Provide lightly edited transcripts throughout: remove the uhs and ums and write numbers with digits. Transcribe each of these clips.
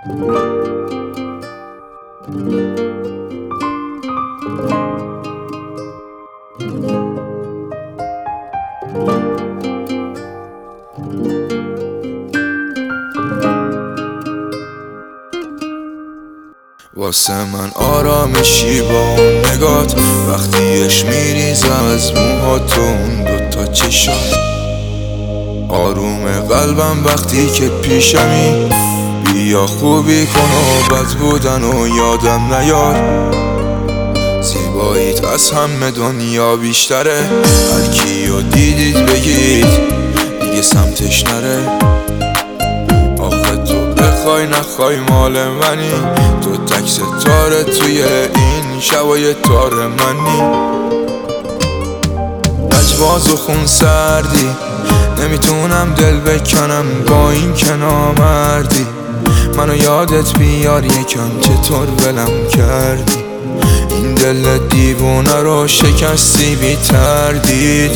واسه من آرامشی با اون نگات، وقتیش میریزه از موهات و اون دوتا چشات. آروم قلبم وقتی که پیشمی، بیا خوبی کن و بد بودن و یادم نیار. زیباییت از همه دنیا بیشتره، هر کیو دیدید بگید دیگه سمتش نره. آخه تو بخوای نخوای مال منی، تو تک ستاره توی این شبای تار منی. لجباز و خون سردی، نمیتونم دل بکنم با این که نامردی. منو یادت بیار یکم چطور ولم کردی، این دل دیوونه رو شکستی بی تردید.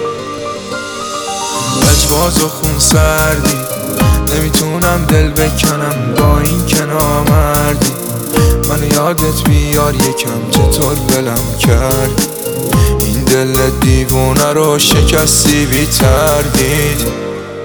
لجباز و خون سردی، نمیتونم دل بکنم با این که نامردی. منو یادت بیار یکم چطور ولم کردی، این دل دیوونه رو شکستی بی تردید.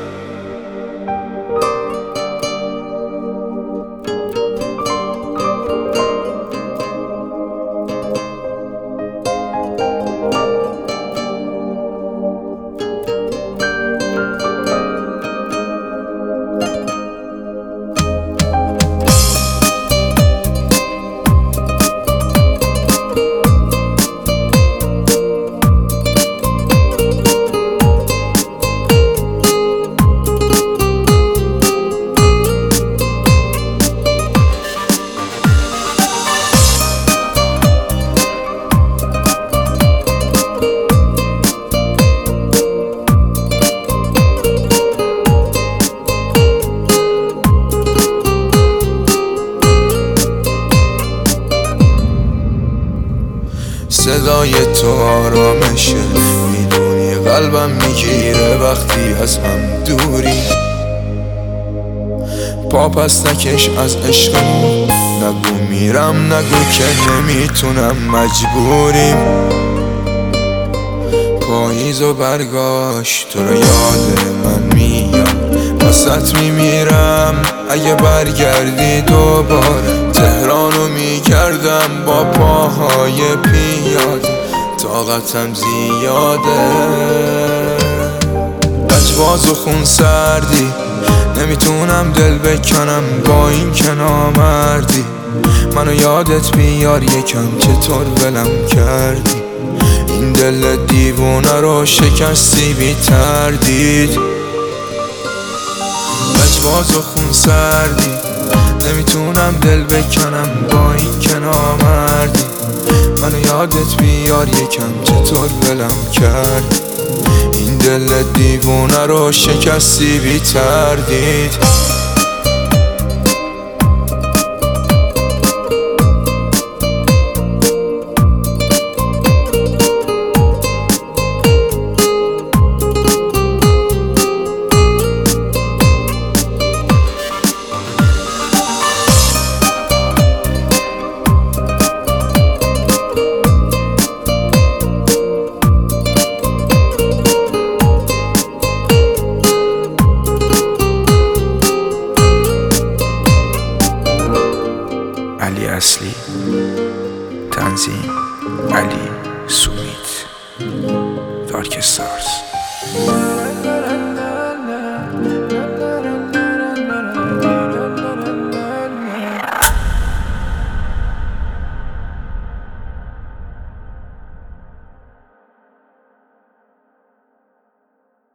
صدای تو آرامشه، میدونی قلبم میگیره وقتی از هم دوری. پا پس نکش از عشقمون، نگو میرم نگو که نمیتونم مجبوریم. پاییز و برگاش تو رو یاد من میاد، واسط میمیرم اگه برگردی دوباره. تهرانو میکردم با پاهای پیاده، طاقتم زیاده. لجباز و خون سردی، نمیتونم دل بکنم با این که نامردی. منو یادت بیار یکم چطور ولم کردی، این دل دیوونه رو شکستی بی تردید. لجباز و خون سردی، نمیتونم دل بکنم با این که نامردی. منو یادت بیار یکم چطور ولم کرد، این دل دیوونه رو شکستی بی تردید. علی اصلی، تنظیم علی سومیت، دارک استارز.